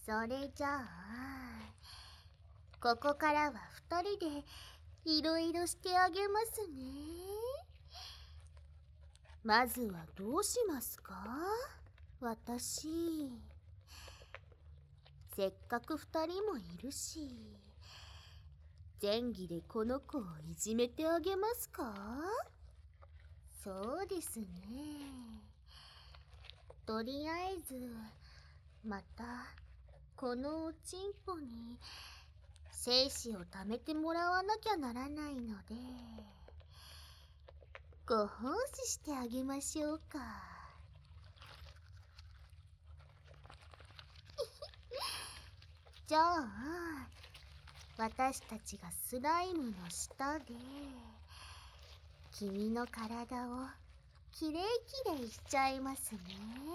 それじゃあ、ここからは二人でいろいろしてあげますね。まずはどうしますか？私、せっかく二人もいるし、前儀でこの子をいじめてあげますか？そうですね。とりあえず、またこのおちんぽに精子を貯めてもらわなきゃならないので、ご奉仕してあげましょうか。じゃあ、私たちがスライムの下で君の体をきれいきれいしちゃいますね。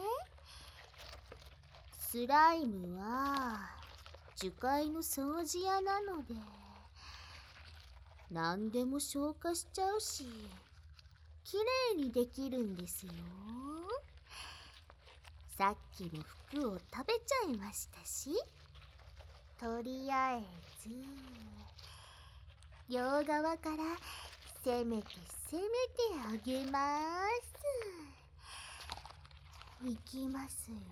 スライムは樹海の掃除屋なので何でも消化しちゃうし、きれいにできるんですよ。さっきの服を食べちゃいましたし、とりあえず両側から攻めてあげます。いきますよ。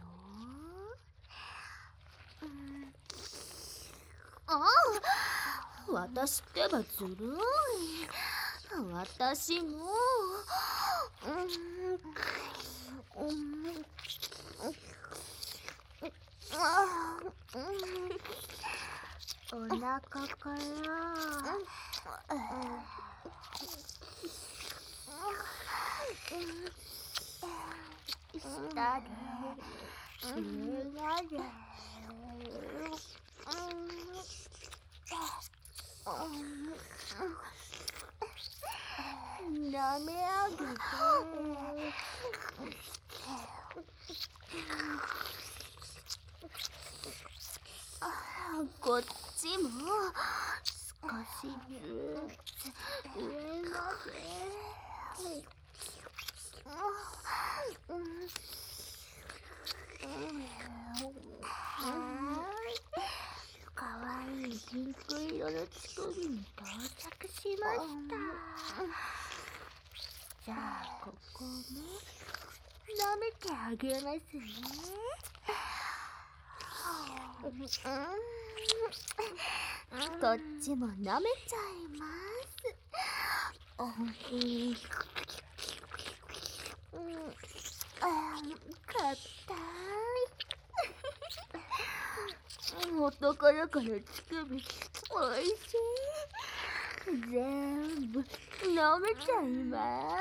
私ってばずるい。私もお腹から下で舐め上げてこっちも少しずつ上まで。かわいいピンク色の乳首に到着しました。じゃあここも舐めてあげますね。こっちも舐めちゃいます。かったい。男の子の乳首おいしい。全部舐めちゃいます。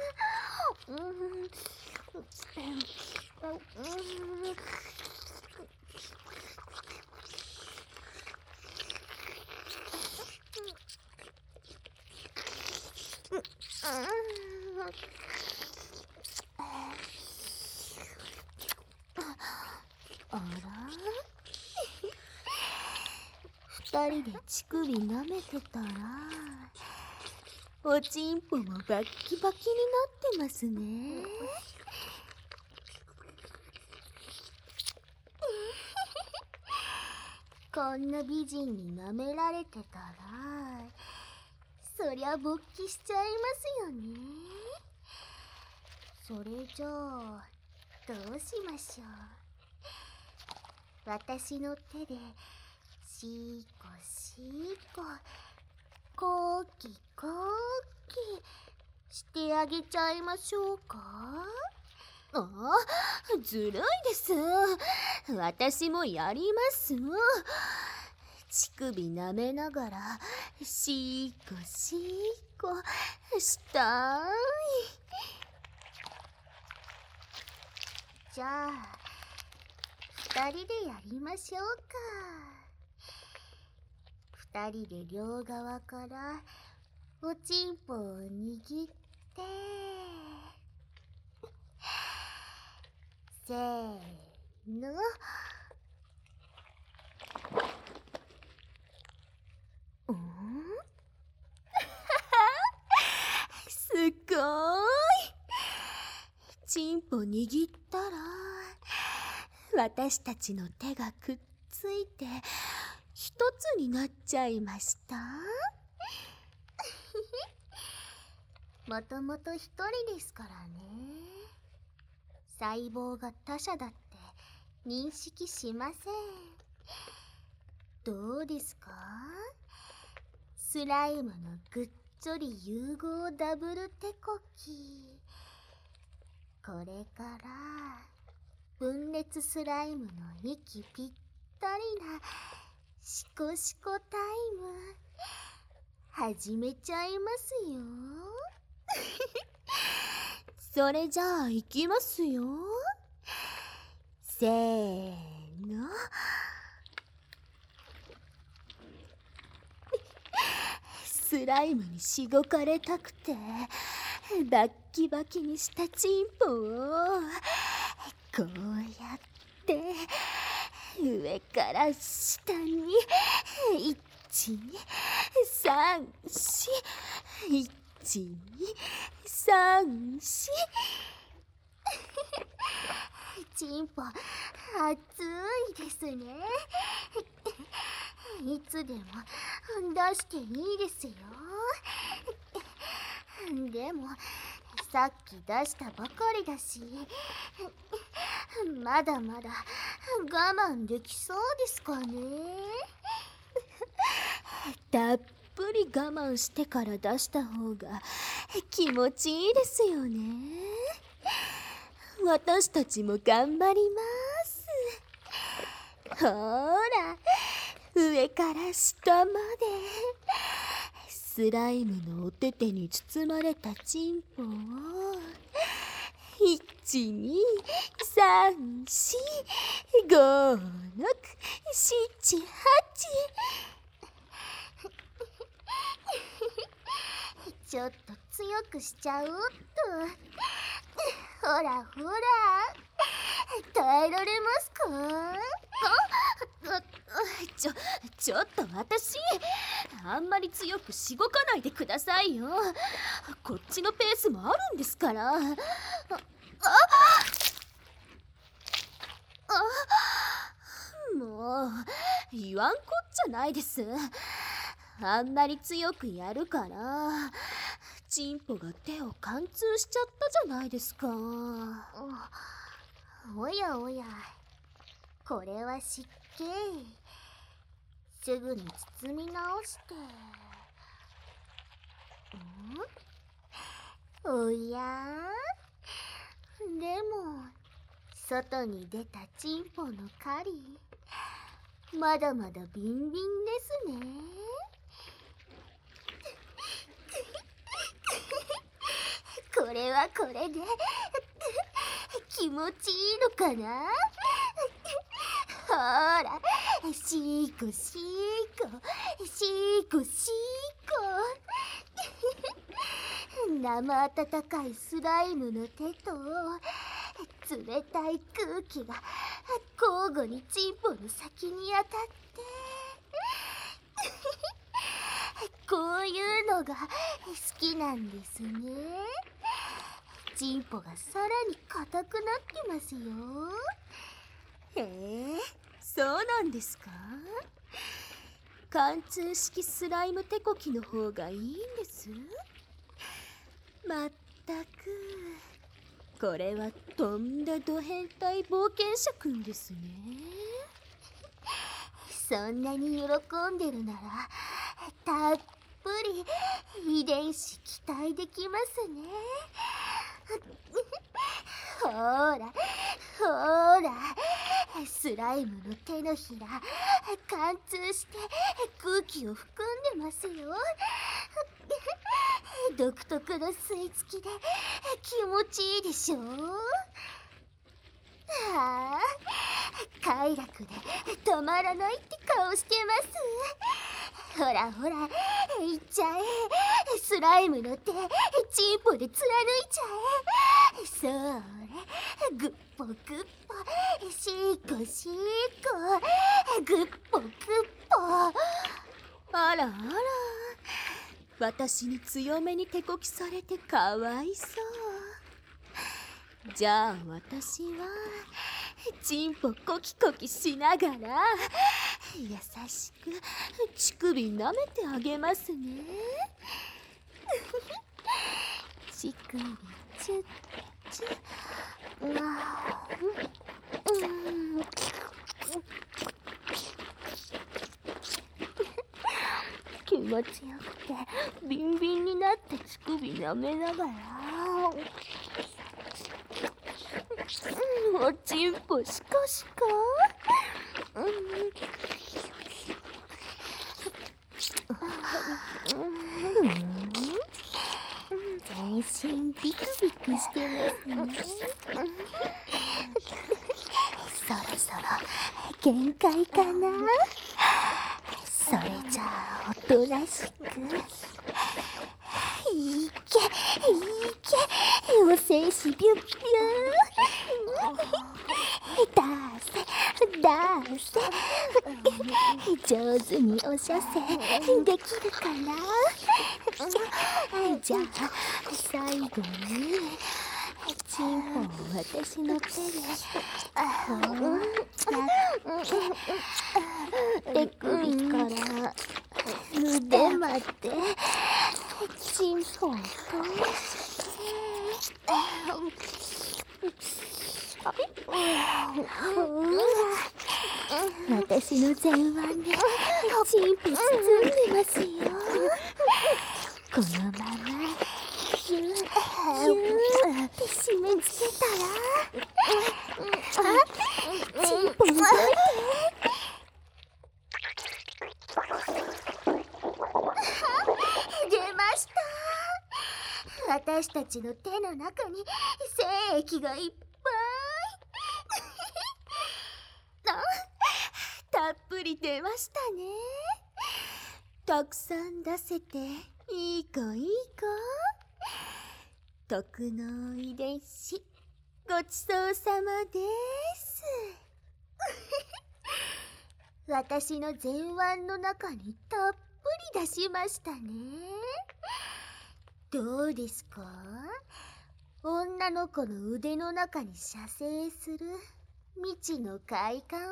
あら二人で乳首舐めてたらおちんぽもバッキバキになってますね。こんな美人に舐められてたらそりゃ勃起しちゃいますよね。それじゃあどうしましょう。私の手でしーこしーここーきこーきしてあげちゃいましょうか。ずるいです。私もやります。乳首舐めながらしーこしーこしたい。じゃあ二人でやりましょうか。二人で両側からおちんぽを握ってせーの。すごーい。チンポ握ったら私たちの手がくっついて一つになっちゃいました。もともと一人ですからね。細胞が他者だって認識しません。どうですか？スライムのぐっちょり融合ダブル手こき。これから分裂スライムの息ぴったりなシコシコタイム始めちゃいますよ。それじゃあ行きますよ。せーの。スライムにしごかれたくてバッキバキにしたチンポをこうやって上から下に1234123チンポ熱いですね。いつでも出していいですよ。でもさっき出したばかりだし、まだまだ我慢できそうですかね。たっぷり我慢してから出した方が気持ちいいですよね。私たちも頑張ります。ほーら、上から下までスライムのお手手に包まれたチンポを123456778ちょっと強くしちゃうっと。ほらほら、耐えられますか？ちょっと私、あんまり強くしごかないでくださいよ。こっちのペースもあるんですから。もう言わんこっちゃないです。あんまり強くやるからチンポが手を貫通しちゃったじゃないですか。おやおや、これは湿気。すぐに包み直して。おや？でも外に出たチンポの狩り、まだまだビンビンですね。これはこれで気持ちいいのかな？ほら、シーコシーコシーコシーコ。生温かいスライムの手と冷たい空気が交互にチンポの先に当たってこういうのが好きなんですね。チンポがさらに硬くなってますよ。へえ、そうなんですか？貫通式スライム手こきの方がいいんです？まったく、これはとんだド変態冒険者くんですね。そんなに喜んでるならたっぷり遺伝子期待できますね。ほーらほーら、スライムの手のひら貫通して空気を含んでますよ。独特の吸い付きで気持ちいいでしょ。ああ、快楽で止まらないって顔してます。ほらほら、いっちゃえ。スライムの手チンポで貫いちゃえ。それ、グッポグッポ、シーコシーコ、グッポグッポ。あらあら、私に強めに手こきされてかわいそう。じゃあ私はチンポコキコキしながら優しく乳首舐めてあげますね。乳首チュッチュッ。気持ちよくてビンビンになって乳首舐めながらおちんぽシコシコ。全身ビクビクしてますね。そろそろ限界かな。それじゃあおとなしくいけお精子ビュッビュ出せ上手にお射精できるかな。じゃあ最後にチンポを私の手で手首から腕までチンポを通して私の前腕でチンポ包んでますよ。このままギュッって締め付けたらチンポ動いて。出ました。私たちの手の中に精液がいっぱい。たっぷり出ましたね。たくさん出せていい子いい子。徳の遺伝子ごちそうさまです。私の前腕の中にたっぷり出しましたね。どうですか？女の子の腕の中に射精する未知の快感は。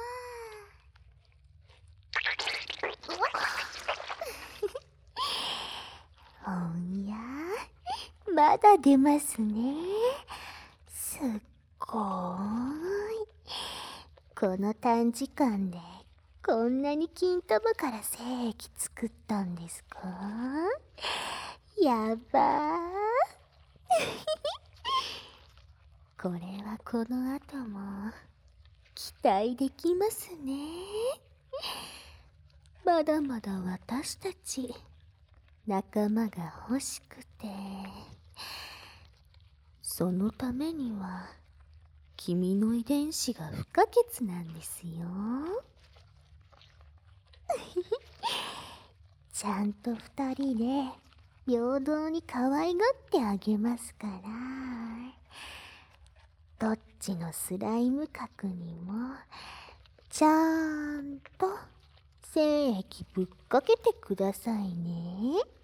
おや、まだ出ますね。すっごーい。この短時間でこんなに金玉から精液作ったんですか？やばー。これはこの後も期待できますね。まだまだ私たち仲間が欲しくて、そのためには君の遺伝子が不可欠なんですよ。ちゃんと二人で平等に可愛がってあげますから。どっちのスライム核にもちゃんと精液ぶっかけてくださいね。